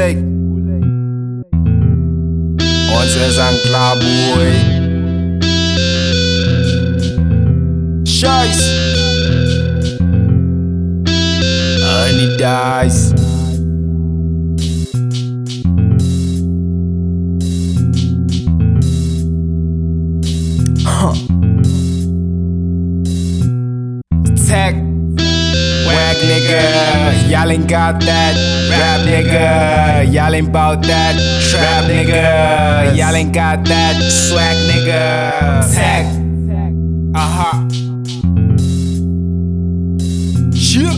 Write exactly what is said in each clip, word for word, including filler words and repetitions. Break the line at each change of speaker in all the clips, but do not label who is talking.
Ulej. Ons is aan klaar, boy. Scheiß. Honey dies. Huh. Tech. Whack nigga, y'all ain't got that. Rap nigga, y'all ain't bout that. Trap nigga, y'all ain't got that. Swag nigga, tech. Uh-huh. Yeah.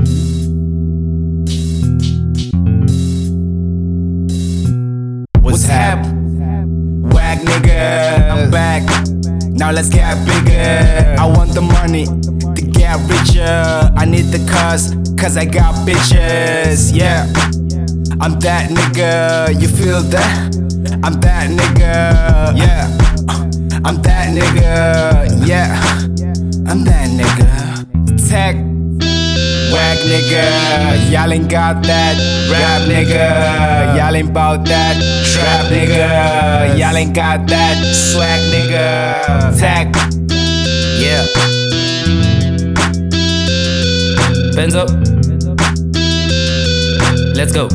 What's hap? Whack nigga, I'm back. Now let's get bigger. I want the money to get richer. I need the cars, cause I got bitches. Yeah, I'm that nigga, you feel that? I'm that nigga, yeah. I'm that nigga, yeah. I'm that nigga. Tech. Whack nigga, y'all ain't got that. Rap nigga, y'all ain't bout that. Trap nigga, y'all ain't got that. Swag nigga, tech. Yeah.
Benz up. Let's go.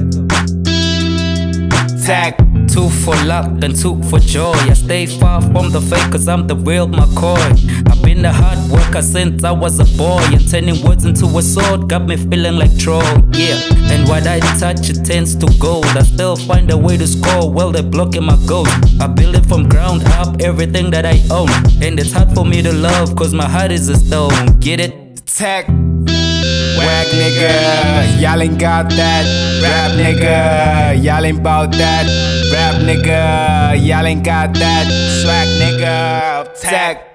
Tech.
Two for luck and two for joy. I stay far from the fake cause I'm the real McCoy. I've been a hard worker since I was a boy, and turning words into a sword got me feeling like Troy. Yeah, and what I touch it tends to gold. I still find a way to score while they're blocking my goals. I build it from ground up, everything that I own, and it's hard for me to love cause my heart is a stone. Get it?
Tech. Whack nigga, y'all ain't got that. Rap nigga, y'all ain't bout that. Rap nigga, y'all ain't got that. Swag nigga, tech.